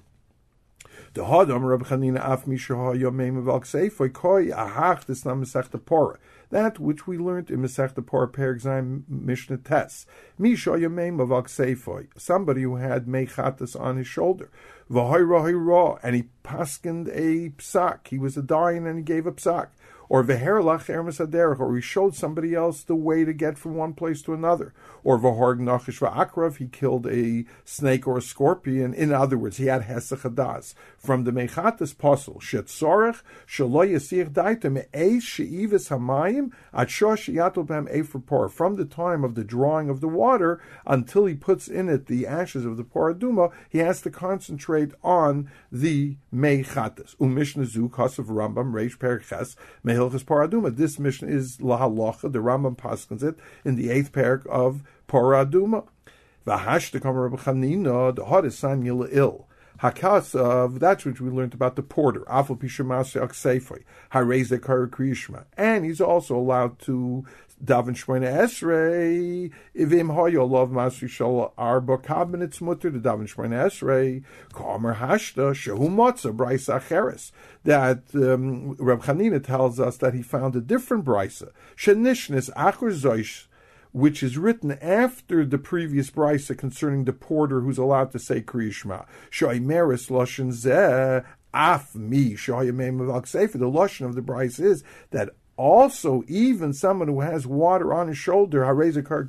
The Hadam Reb Chanina af mishaha yomeim aval kseifoy koi ahach this na Masechta Porah. That which we learned in Masechta Porah Perek Zayin Mishnah Tes. Misha yomeim aval kseifoy. Somebody who had mechatas on his shoulder. V'hoy rohy ra, and he paskened a psak. He was a dying and he gave a psak. Or v'herlach ermes haderech, or he showed somebody else the way to get from one place to another. Or v'horg nachish v'akrav, he killed a snake or a scorpion. In other words, he had hesach hadas. From the mechatas posel, shetzorech, shelo yasich daita me'eis she'ivis hamayim, at shah she'yatul b'hem efer por. From the time of the drawing of the water until he puts in it the ashes of the paraduma, he has to concentrate on the mechatas. Umishna zu kasav Rambam reish perek ches Hilchas Paraduma. This mission is lahalacha. The Rambam paskins it in the eighth parak of Paraduma. V'hashta kama Rabbi Chanina the hot is san yila'il. Hakasav, that's what we learned about the porter. Afal pishamas yaksefoi hareze kar kriyishma, and he's also allowed to daven Shemona Esrei ivim hoyo lov masri shal arba kabinets mutter to daven Shemona Esrei kamer hashta shehu matzah brisa acheres. That um, Reb Chanina tells us that he found a different brisa shenishnis achur zoish, which is written after the previous brisa concerning the porter who's allowed to say Kriya Shema. Shoimeris loshen zeh af mi shoyamem of Aksefer. The loshen of the brisa is that also, even someone who has water on his shoulder, the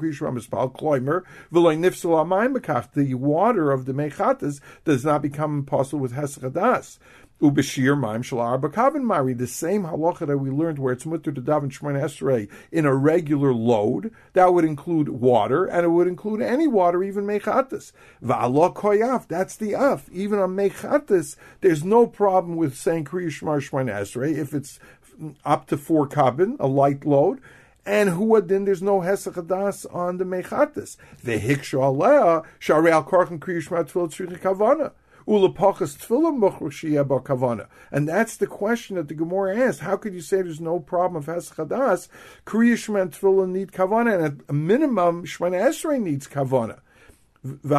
water of the mechatas does not become impossible with heschadas. Ubeshir maim shel arba kaven mari, the same halacha that we learned where it's mutter to daven Shemona Esrei in a regular load, that would include water, and it would include any water, even mechatas. Va'alok koyaf, that's the af. Even on mechatas, there's no problem with saying Kriya Shema Shemona Esrei if it's up to four kabin, a light load, and huwa then there's no hesach hadas on the mechatas. Vehikshu aleh sharei al karchen Kriya Shema tefillah tzricha kavana. And that's the question that the Gemara asked. How could you say there's no problem of Hesach Hadas? Kriya Shema and Tefillah need Kavana, and at a minimum, Shemona Esrei needs Kavana. If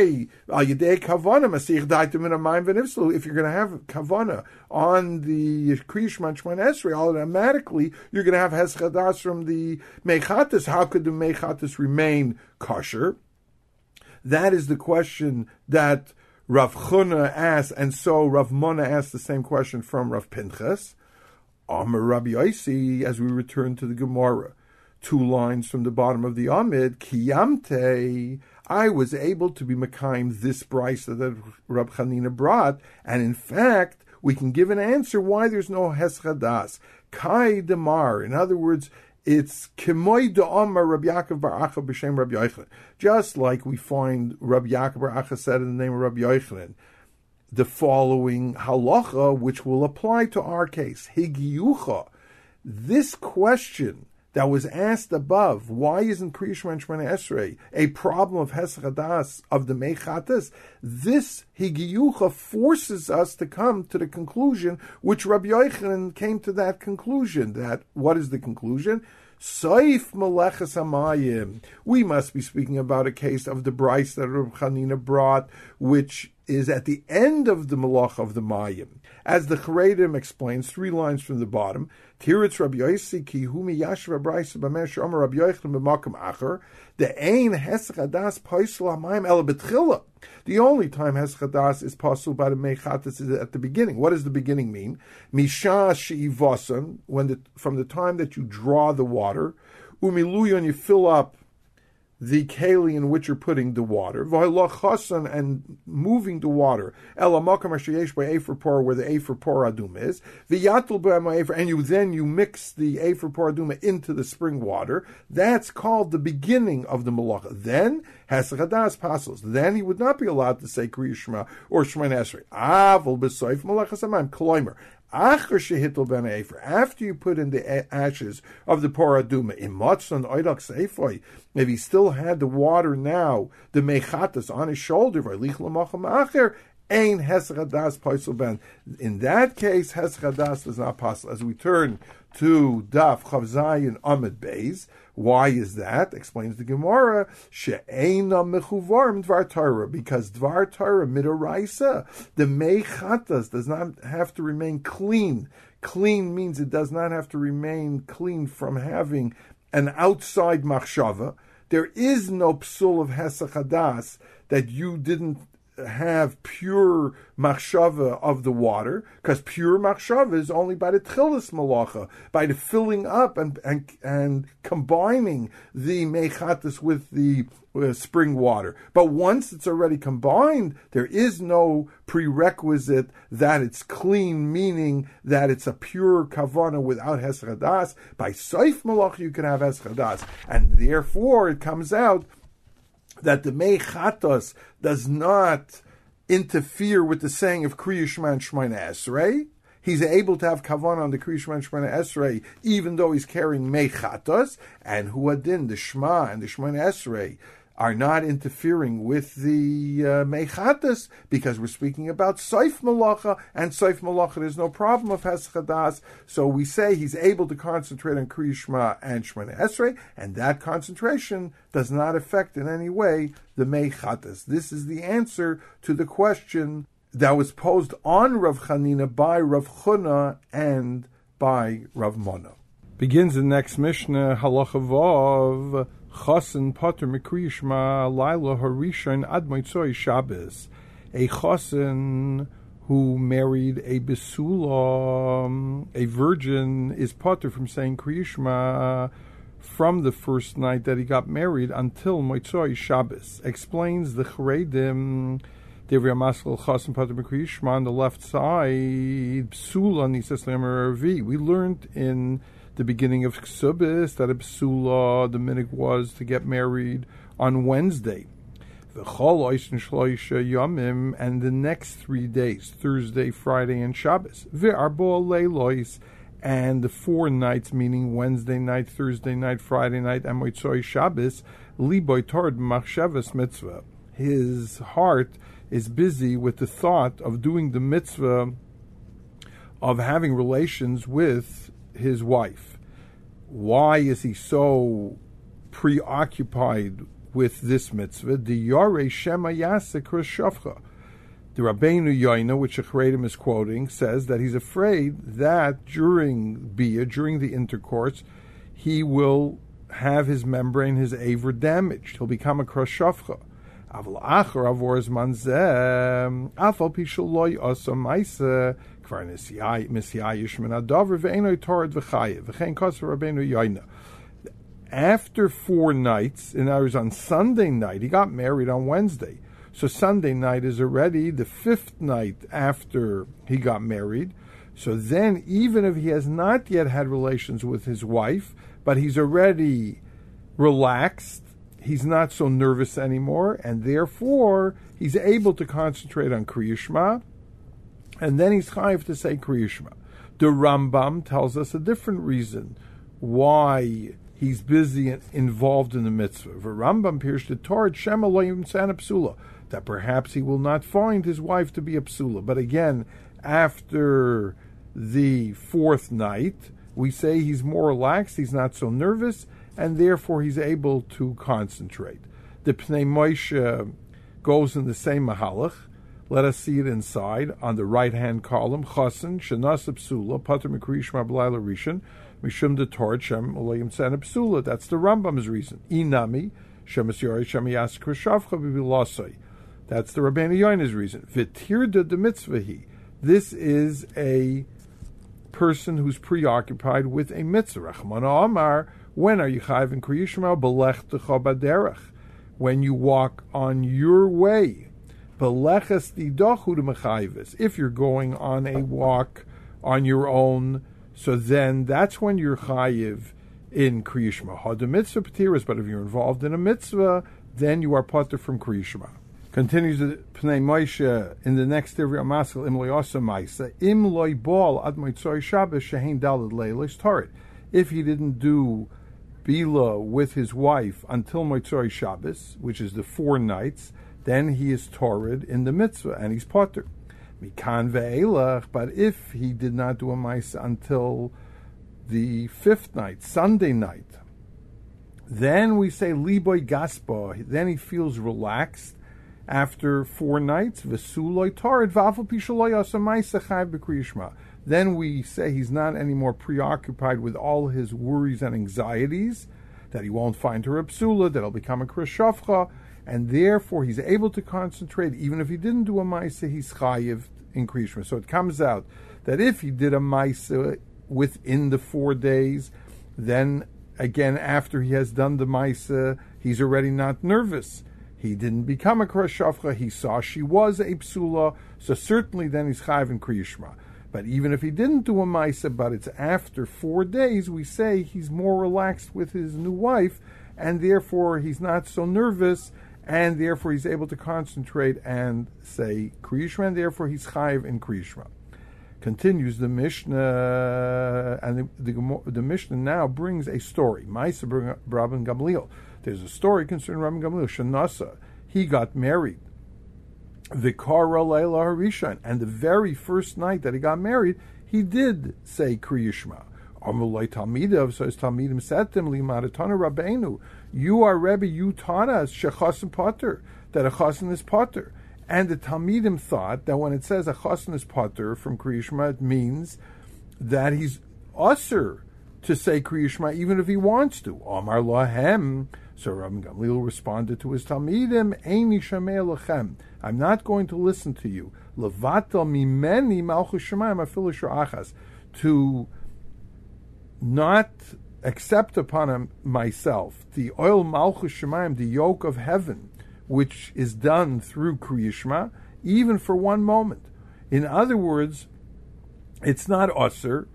you're going to have Kavana on the Kriya Shema and Shemona Esrei, automatically you're going to have Hesach Hadas from the Mechatas. How could the Mechatas remain kosher? That is the question that Rav Chuna asked, and so Rav Mona asked the same question from Rav Pinchas. Amar Rabbi Yosi, as we return to the Gemara, two lines from the bottom of the Amid, Kiyamte, I was able to be Mekayim this brisa that Rav Chanina brought, and in fact, we can give an answer why there's no Heschadas. Kai Demar, in other words, it's Kimoy Da'amar Rabbi Yaakov Bar Acha b'Shem Rabbi Yochanan. Just like we find Rabbi Yaakov Bar Acha said in the name of Rabbi Yochanan, the following halacha, which will apply to our case, Higiyucha. This question that was asked above, why isn't Kriya Shema and Shemona Esrei a problem of Hesach Hadas of the Mechatas? This Higiyucha forces us to come to the conclusion, which Rabbi Yochanan came to that conclusion. That what is the conclusion? Saif Meleches Hamayim. We must be speaking about a case of the brisa that Rabbi Chanina brought, which is at the end of the Malach of the Mayim. As the Charedim explains, three lines from the bottom, Tiritz Rabbi Yosi ki humi yashav brisa b'mesh Omer Rabbi Yochanan b'makam acher, the ein hesach hadas paisel hamayim ela betchila. The only time hesach hadas is possible by the mechatas is at the beginning. What does the beginning mean? Misha she'ivasan, when the, from the time that you draw the water, umiluyon, you fill up the keli in which you're putting the water, and moving the water, where the efer por aduma is, and you then you mix the efer por aduma into the spring water. That's called the beginning of the malacha. Then hesach hadas passos. Then he would not be allowed to say Kriya Shema or Shemona Esrei. Avol b'soif malachas hamayim kloimer. After you put in the ashes of the poraduma, if he still had the water now, the mechatas on his shoulder, in that case, hesach hadas does not possible. As we turn to Daf Chav Zayin Amud Beis, why is that? Explains the Gemara, she'eina mechuvarim dvar Torah, because dvar Torah midoraisa, the mechatas does not have to remain clean. Clean means it does not have to remain clean from having an outside machshava. There is no psul of hesach hadas that you didn't have pure machshava of the water, because pure machshava is only by the tchilas malacha, by the filling up and and, and combining the mechatas with the uh, spring water. But once it's already combined, there is no prerequisite that it's clean, meaning that it's a pure kavana without hesach hadas. By soif malacha you can have hesach hadas, and therefore it comes out that the mechatos does not interfere with the saying of Kriya Shema and Shemona Esrei. He's able to have kavanah on the Kriya Shema and Shemona Esrei, even though he's carrying mechatos, and huadin, the Shema and the Shemona Esrei, are not interfering with the uh, mechatas, because we're speaking about Soif Malacha, and Soif Malacha, there's no problem of hesach hadas, so we say he's able to concentrate on Kriya Shema and Shemona Esrei, and that concentration does not affect in any way the mechatas. This is the answer to the question that was posed on Rav Chanina by Rav Chuna and by Rav Mona. Begins the next Mishnah, Halacha Vav, Chosin Potter Mikriya Shema Laila Harishon Ad Motzoi Shabbos. A chosin who married a besula, a virgin, is potter from saying Kriya Shema from the first night that he got married until Motzoi Shabbos. Explains the Charedim, Devri Amaskal Chosin Potter Mikriya Shema on the left side, Besula Nisas Lemer V. We learned in the beginning of Ksubis that a psula, the minhag was to get married on Wednesday. The Chol Oisn Shloisha Yomim, and the next three days, Thursday, Friday, and Shabbos. Ve'arbo Leilois, and the four nights, meaning Wednesday night, Thursday night, Friday night, and Motzoi Shabbos, Liboy Tord Machshavas Mitzvah. His heart is busy with the thought of doing the mitzvah of having relations with his wife. Why is he so preoccupied with this mitzvah? The Yare Shema Yasek Shafcha. The Rabbeinu Yoina, which Charedim is quoting, says that he's afraid that during Bia, during the intercourse, he will have his membrane, his aver, damaged. He'll become a Krashafcha. Aval Achar Avor's Manzeh, Afal Pishaloi Osa Maisa, after four nights, and I was on Sunday night, he got married on Wednesday. So Sunday night is already the fifth night after he got married. So then, even if he has not yet had relations with his wife, but he's already relaxed, he's not so nervous anymore, and therefore he's able to concentrate on Kriya Shema, and then he's chayiv to say Kriya Shema. The Rambam tells us a different reason why he's busy and involved in the mitzvah. The Rambam appears to Torah Shema lo yimtzan a psula, that perhaps he will not find his wife to be a psula. But again, after the fourth night, we say he's more relaxed, he's not so nervous, and therefore he's able to concentrate. The Pnei Moshe goes in the same mahalach. Let us see it inside on the right-hand column. Chosin shenas psula pater mikriya shema b'layla rishon mishum de torah shem olayim tzana psula. That's the Rambam's reason. Inami shemas yorei shem yas krishavcha b'bilasoi. That's the Rabbeinu Yoina's reason. V'tirda de mitzvahi. This is a person who's preoccupied with a mitzvah. Rachmana Amar, When are you chayiv in Kriya Shema? Belechtecha baderech. When you walk on your way. Beleches didachu de mechayivis. If you're going on a walk on your own, so then that's when you're chayiv in Kriya Shema. Hada mitzvah patiras, but if you're involved in a mitzvah, then you are pater from Kriya Shema. Continues the Pnei Moshe in the next Divrei Amaskal, Im loy asa ma'isa, im loy bal ad motzoi Shabbos shehein daled leilos tarit. If he didn't do bila with his wife until motzoi Shabbos, which is the four nights, then he is tarid in the mitzvah and he's pater. Mikan ve'elach, but if he did not do a ma'isa until the fifth night, Sunday night, then we say liboy gaspa. Then he feels relaxed after four nights. V'suloi tarid v'afal pishaloi asa ma'isa chayv b'Kriya Shema. Then we say he's not anymore preoccupied with all his worries and anxieties, that he won't find her a psula, that he'll become a krishafcha, and therefore he's able to concentrate. Even if he didn't do a ma'isa, he's chayiv in Kriya Shema. So it comes out that if he did a ma'isa within the four days, then again, after he has done the ma'isa, he's already not nervous. He didn't become a krashafcha. He saw she was a psula, so certainly then he's chayiv in Kriya Shema. But even if he didn't do a ma'isa, but it's after four days, we say he's more relaxed with his new wife, and therefore he's not so nervous, and therefore he's able to concentrate and say Kriya Shema, and therefore he's chayiv in Kriya Shema. Continues the Mishnah, and the, the, the Mishnah now brings a story. Ma'isa Rabban Gamliel. There's a story concerning Rabban Gamliel. Shanasa, he got married. Vikara Leila Harishan, and the very first night that he got married, he did say Kriya Shema. Amulay Talmidav, so his Talmidim said to him, Limaratana Rabbeinu, you are Rebbe, you taught us Shechasim Potter, that a Chasim is Potter. And the Talmidim thought that when it says a Chasim is Potter from Kriya Shema, it means that he's usher to say Kriya Shema even if he wants to. Amar Lahem. So Rabban Gamliel responded to his Talmidim, Eini Shamei Lachem. I'm not going to listen to you. Levatal mimeni malchus shemayim afilu sha'achas. To not accept upon him myself the oil malchus shemayim, the yoke of heaven, which is done through Kriya Shema, even for one moment. In other words, it's not usher,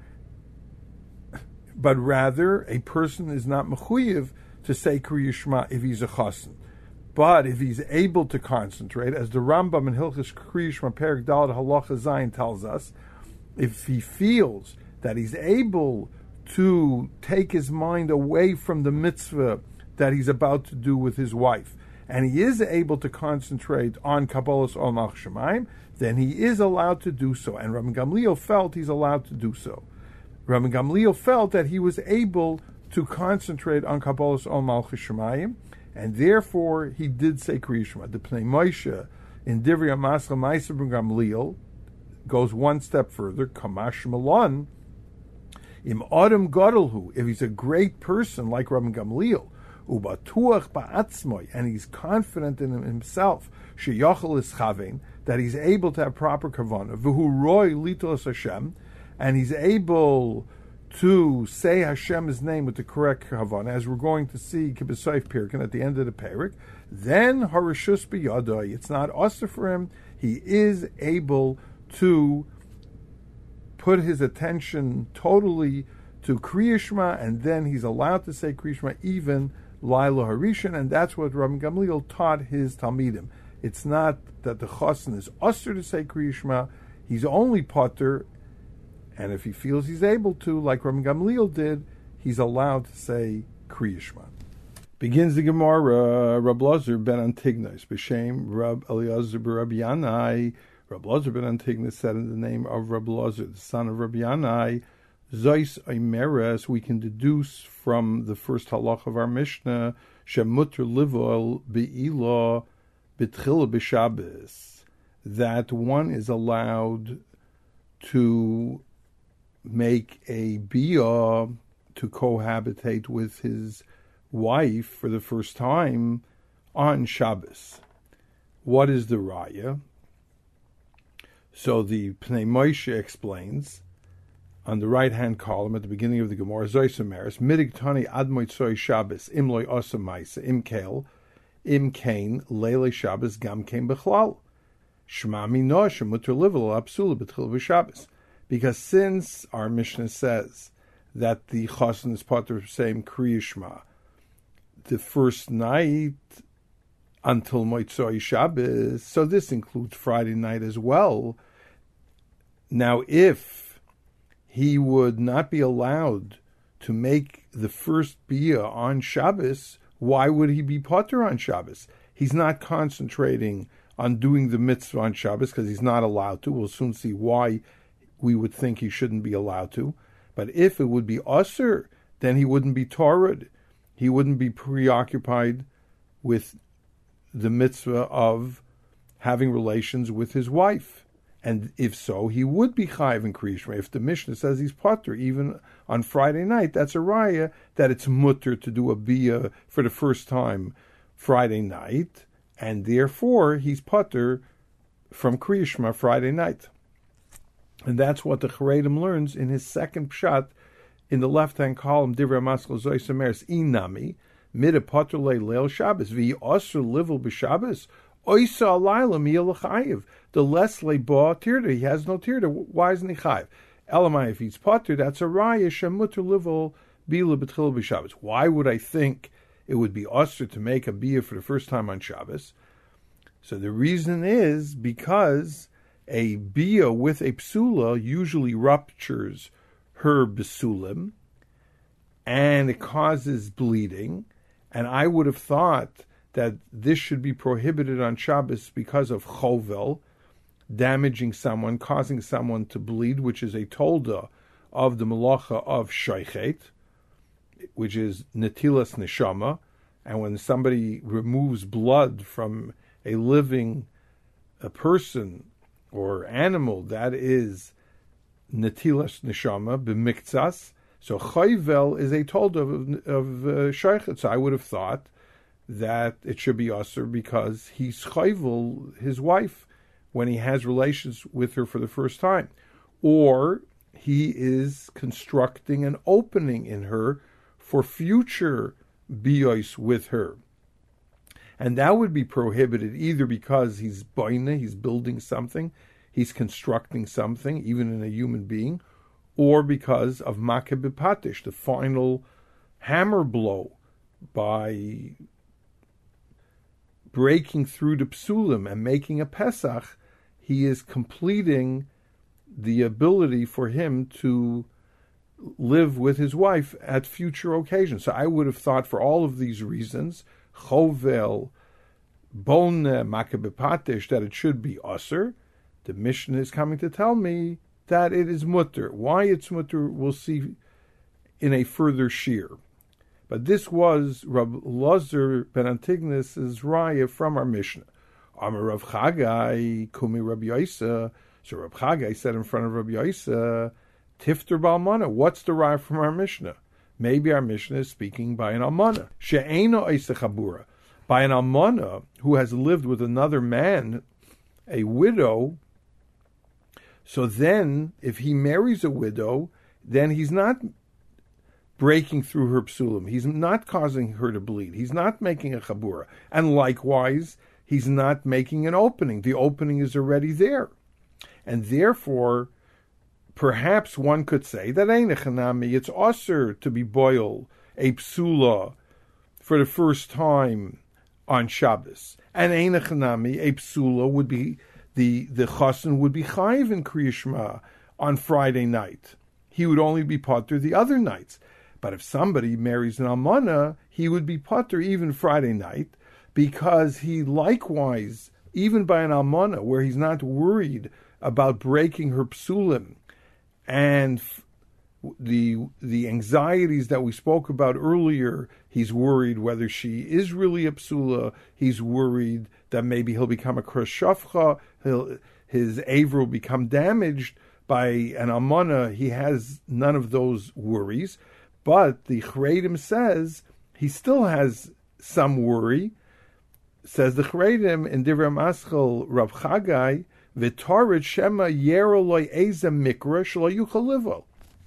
but rather a person is not mechuyev to say Kriya Shema if he's a chassan. But if he's able to concentrate, as the Rambam in Hilchos Kriya Shema Perek Daled Halacha Zayin tells us, if he feels that he's able to take his mind away from the mitzvah that he's about to do with his wife, and he is able to concentrate on Kabbalas Ol Malchus Shemayim, then he is allowed to do so. And Rabban Gamliel felt he's allowed to do so. Rabban Gamliel felt that he was able to concentrate on Kabbalas Ol Malchus Shemayim, and therefore he did say Kriya Shema. The Pnei Moshe in Divrei Amaskal Ma'aser Rabban Gamliel goes one step further. Kamash Malon im Adam Gadolhu. If he's a great person like Rabban Gamliel, ubatuach ba'atzmoi, and he's confident in himself, sheyachol is chavein, that he's able to have proper kavanah, v'hu roy litos Hashem, and he's able to say Hashem's name with the correct kavanah, as we're going to see Kibbutz Pirkin at the end of the parak, then harishus biyadai, it's not usher for him, he is able to put his attention totally to Kriya Shema, and then he's allowed to say Kriya Shema even Laila Harishan, and that's what Rabban Gamliel taught his Talmidim. It's not that the Chassan is usher to say Kriya Shema, he's only potter, and if he feels he's able to, like Rabban Gamliel did, he's allowed to say Kriya Shema. Begins the Gemara, Rab Lazar ben Antignos, B'Shem Rab Eliezer b'Rab Yanai. Rab Lazar ben Antignos said in the name of Rab Lazar, the son of Rab Yanai, Zois Oimeres, we can deduce from the first halach of our Mishnah, Shemutr Livol Be'ila B'Tchila B'Shabbos, that one is allowed to make a biyah, to cohabitate with his wife for the first time on Shabbos. What is the raya? So the Pnei Moshe explains, on the right-hand column at the beginning of the Gemara, Zoysemeres, Midig Tani Ad Moitzoi Shabbos, Imloi Osa Maisa, Im Kael, Im Kain, Leile Shabbos, Gam Kain Bechlal. Shema Mino Shemuter Livel Apsula B'Tchil B'Shabbos. Because since our Mishnah says that the Chosin is part of the same Kriya Shema, the first night until Moitzoi Shabbos, so this includes Friday night as well. Now, if he would not be allowed to make the first bia on Shabbos, why would he be potter on Shabbos? He's not concentrating on doing the mitzvah on Shabbos because he's not allowed to. We'll soon see why we would think he shouldn't be allowed to. But if it would be usher, then he wouldn't be torrid. He wouldn't be preoccupied with the mitzvah of having relations with his wife. And if so, he would be chayiv in Kriya Shema. If the Mishnah says he's potter even on Friday night, that's a raya that it's mutter to do a bia for the first time Friday night, and therefore he's potter from Kriya Shema Friday night. And that's what the Charedim learns in his second pshat in the left-hand column, Divrei Maskal Zoysemeres Inami, Mida potter le leil Shabbos, vi osur livel b'Shabbos, oisa alayla miyel chayiv. The less leba tirda, he has no tirda. Why isn't he chayiv? Elamai, if he's potter, that's a raya shemuter livel bila b'tchil b'Shabbos. Why would I think it would be osur to make a bia for the first time on Shabbos? So the reason is because a bia with a psula usually ruptures her besulim, and it causes bleeding. And I would have thought that this should be prohibited on Shabbos because of chovel, damaging someone, causing someone to bleed, which is a tolda of the malacha of shaichet, which is netilas neshama. And when somebody removes blood from a living a person or animal, that is netilas neshama b'miktsas. So chayvel is a tolda of, of uh, shaichet. So I would have thought that it should be usher because he's chayvel his wife when he has relations with her for the first time, or he is constructing an opening in her for future biyos with her. And that would be prohibited either because he's boina, he's building something, he's constructing something, even in a human being, or because of makeh b'patish, the final hammer blow by breaking through the psulim and making a Pesach, he is completing the ability for him to live with his wife at future occasions. So I would have thought for all of these reasons, chovel, bone, makeh b'patish, that it should be usher. The Mishnah is coming to tell me that it is mutter. Why it's mutter, we'll see in a further shir. But this was Rab Lozer ben Antignos' raya from our Mishnah. Amar Rav Chagai, Kumi Rabbi Yoisa. So Rav Chagai said in front of Rabbi Yoisa, Tifter b'almana. What's the raya from our Mishnah? Maybe our Mishnah is speaking by an almana. She'ena oiseh chabura. By an almana who has lived with another man, a widow. So then, if he marries a widow, then he's not breaking through her psulim. He's not causing her to bleed. He's not making a chabura. And likewise, he's not making an opening. The opening is already there. And therefore, perhaps one could say that einechanami, it's osir to be boil a psula for the first time on Shabbos. And einechanami, a psula would be, the, the chassan would be chayiv in Kriya Shema on Friday night. He would only be potter the other nights. But if somebody marries an almana, he would be potter even Friday night, because he likewise, even by an almana, where he's not worried about breaking her psulim, and the the anxieties that we spoke about earlier, he's worried whether she is really a psula, he's worried that maybe he'll become a kreshafcha, he'll, his aver will become damaged by an almana. He has none of those worries. But the Charedim says he still has some worry. Says the Charedim in Divrei Maskal Rav Chagai, V'tarid shema yeroloi eza mikra shelo yuchal livo.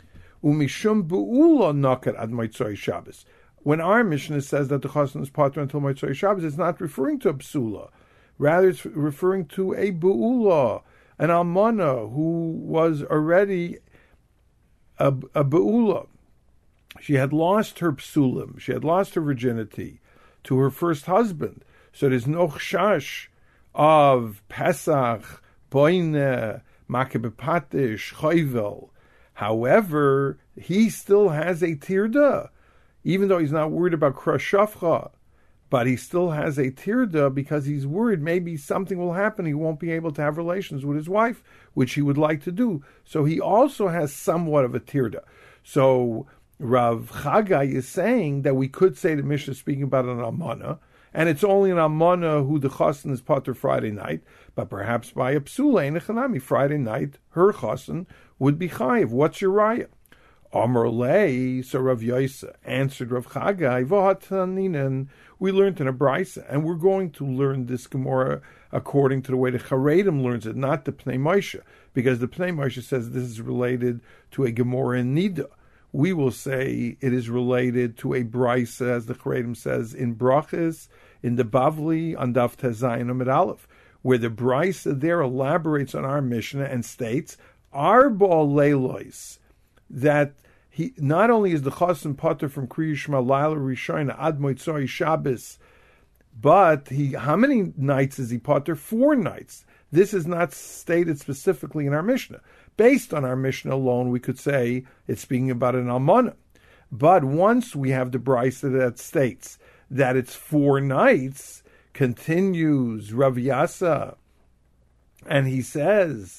Umishum bu'ula nakat ad Motzei Shabbos. When our Mishnah says that the chassan is patur until Motzei Shabbos, it's not referring to a psula. Rather, it's referring to a bu'ula, an almana who was already a, a bu'ula. She had lost her psulim. She had lost her virginity to her first husband. So there's no chash of Pesach, Boine, Makebepatish, Choivel. However, he still has a tirda, even though he's not worried about krashafcha, but he still has a tirda because he's worried maybe something will happen. He won't be able to have relations with his wife, which he would like to do. So he also has somewhat of a tirda. So Rav Chagai is saying that we could say the Mishnah is speaking about an almana, and it's only an almana who the chassan is patur Friday night, but perhaps by a psula in a chanami Friday night, her chassan would be chayiv. What's your raya? Amar lei, so Rav Yosa answered Rav Chagai, v'hataninan, we learned in a brisa, and we're going to learn this Gemara according to the way the Charedim learns it, not the Pnei Moshe, because the Pnei Moshe says this is related to a Gemara in Nida. We will say it is related to a brisa, as the Charedim says, in Brachas, in the Bavli, on Daf Tezayin Amid Aleph, where the brisa there elaborates on our Mishnah and states, Arba Leilois, that he not only is the chassan patur from Kriya Shema Laila Rishona Ad Motzei Shabbos, but he how many nights is he patur? Four nights. This is not stated specifically in our Mishnah. Based on our Mishnah alone, we could say it's speaking about an almana. But once we have the brisa that states that it's four nights, continues Rav Yasa, and he says,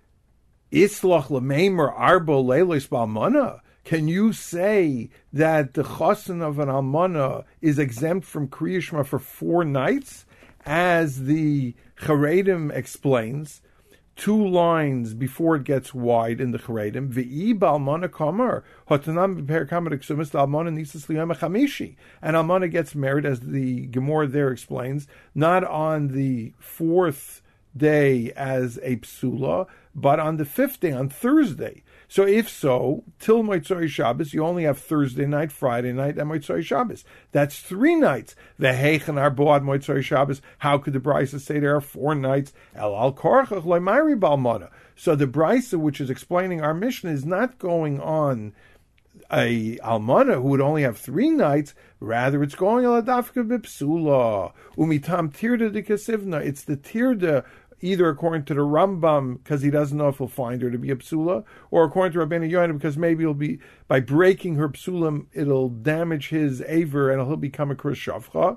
Islach l'meimer arbo leilos b'almana. Can you say that the chassan of an almana is exempt from Kriya Shema for four nights? As the Charedim explains, two lines before it gets wide in the Charedim, V'i b'almana kamar, hotanam b'per kamar eksumis l'almana nisas liyam chamishi. And almana gets married, as the Gemara there explains, not on the fourth day as a psula, but on the fifth day, on Thursday. So if so, till Motzei Shabbos, you only have Thursday night, Friday night, and Motzei Shabbos. That's three nights. V'heichen arbo ad Motzei Shabbos. How could the brisa say there are four nights? El al korchach lo'mayri b'almana. So the brisa, which is explaining our Mishnah, is not going on a almana who would only have three nights. Rather, it's going al adafka b'psula umitam tirda de kasivna. It's the tirda, either according to the Rambam, because he doesn't know if he'll find her to be a psula, or according to Rabbeinu Yoina, because maybe it'll be, by breaking her psulam, it'll damage his aver and he'll become a krishafcha.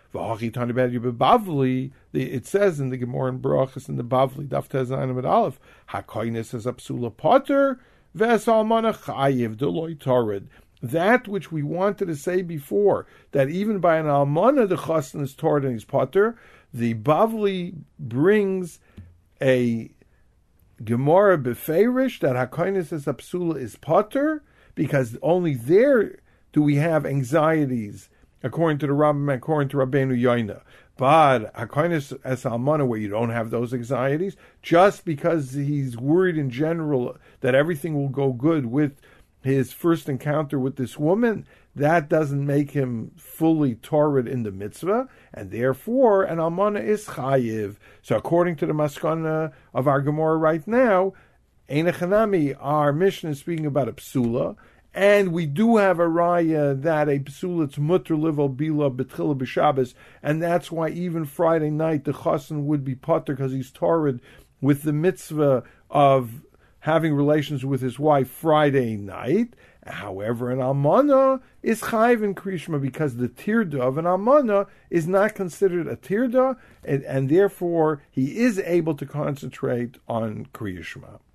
It says in the Gemara in Brachas in the Bavli, Daf Tezayin Amid Aleph, Hakoinis is a psula potter, ves almana chayiv deloy torid. That which we wanted to say before, that even by an almana the chassan is torid and he's potter, the Bavli brings a Gemara beferish that Hakoinis as a psula is potter, because only there do we have anxieties, according to the Rambam, according to Rabbeinu Yoina. But Hakoinis as almana, where you don't have those anxieties, just because he's worried in general that everything will go good with his first encounter with this woman, that doesn't make him fully torrid in the mitzvah, and therefore an almana is chayiv. So according to the maskana of our Gemara right now, Ein Echanami, our Mishnah is speaking about a psula, and we do have a raya that a psula, it's mutter livel bila betchila b'Shabbos, and that's why even Friday night the chassan would be potter because he's torrid with the mitzvah of having relations with his wife Friday night. However, an almana is chayiv in Kriya Shema because the tirda of an almana is not considered a tirda, and, and therefore he is able to concentrate on Kriya Shema.